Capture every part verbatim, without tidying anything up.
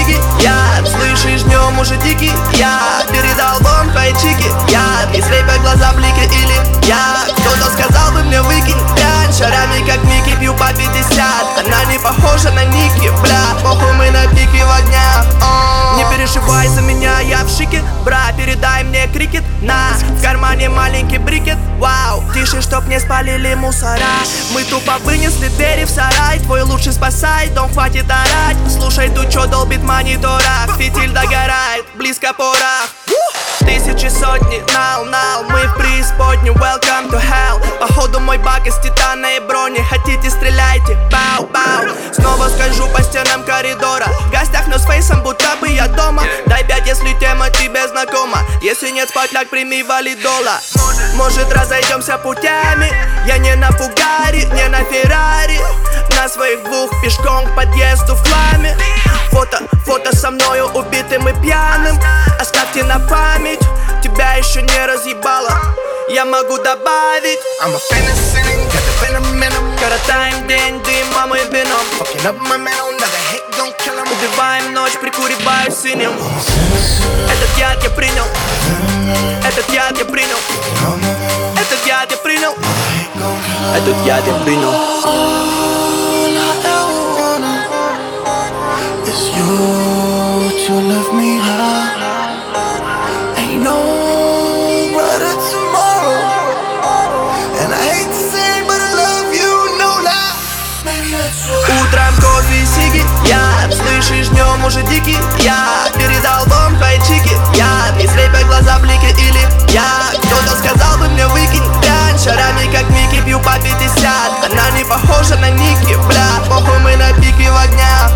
сиги. Я, слышишь, днем уже дикий. Я передал вам твои чики. Я, не слепят глаза блики. Или я, кто-то сказал бы мне выкинь пять. Шарами как Микки, пью по пятьдесят. Она не похожа на Ники, бля. Похуй, мы на пике в огня. Не переживай за меня, я в шике. Бра, передай мне крикет. На, в кармане маленький брикет. Вау, тише, чтоб не спалили мусора. Мы тупо вынесли двери в сарай. Твой лучший спасай, дом хватит орать. Слушай, тут чё долбит в мониторах. Фитиль догорает, близко порох. Тысячи, сотни, нал, нал. Мы в преисподней, welcome to hell. Походу мой бак из титана и брони. Хотите, стреляйте, бау, бау. Снова скольжу по стенам коридора. В гостях, но с фейсом, будто бы я дома. Дай пять, если тема тебе знакома. Если нет, спать ляг, прими валидола. Может, разойдемся путями. Я не на Фугари, не на Феррари. На своих двух пешком к подъезду в хламе. Фото, фото со мною убитым и пьяным. Оставьте на память, тебя еще не разъебало. Я могу добавить. I'm a fantasy, got the venom in 'em. Коротаем день, дым, маму и вином. Fucking up my metal, now the hate gon' kill 'em. Убиваем ночь, прикуреваю синим. Этот яд я принял. Этот яд я принял. Этот яд я принял. Этот яд я принял. All I ever wanna is you to lift me high. Ain't no brighter tomorrow. And I hate to say it, but I love you, no lie. Maybe that's why. Утром кофе и сиги. Я, слышишь, днем уже дикий. Я передал вам твои чики. Я, не слепят глаза блики. Или я, кто-то сказал бы мне выкинь пять. Шарами как Микки, пью по пятьдесят. Она не похожа на Ники, бля. Похуй, мы на пике в огня.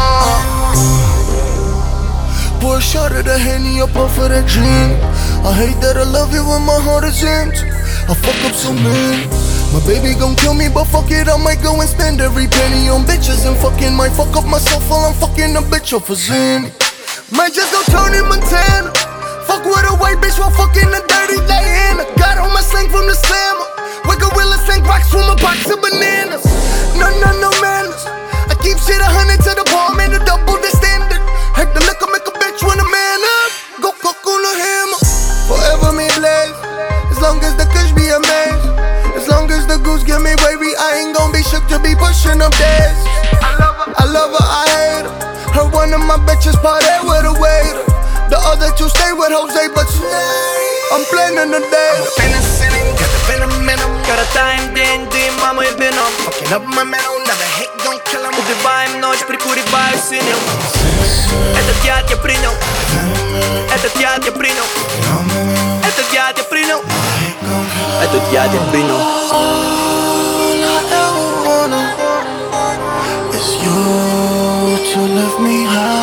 Pour a shot of the Henny up off of that gin. I hate that I love you when my heart is empty. I fuck up so many. My baby gon' kill me, but fuck it, I might go and spend every penny on bitches and fucking might fuck up myself while I'm fucking a bitch off a Zen. Might just go turn in Montana. Fuck with a white bitch while fucking a dirty Diana. Got on my slang from the slammer. With gorilla sink rocks from a box of bananas. No, no, no manners. I keep shit a hundred to the palm and a double the standard. Heck the liquor make a bitch when a man up. Go cook on the hammer. Forever me blaze. As long as the kush be amazed. As long as the goose give me wavy, I ain't gon' be shook to be pushing up days. I love her, I love her, I hate her. Her one of my bitches party with a waiter. The other two stay with Jose, but tonight I'm planning the day. I'm a fantasy, got the venom in 'em. Коротаем день, дым, маму и вином. Fucking up my metal, now the hate gon' kill 'em. Убиваем ночь, прикуреваю синим. Этот яд я принял. Этот яд я принял. Этот яд я принял. Этот яд я принял. All I ever wanna is you to lift me high.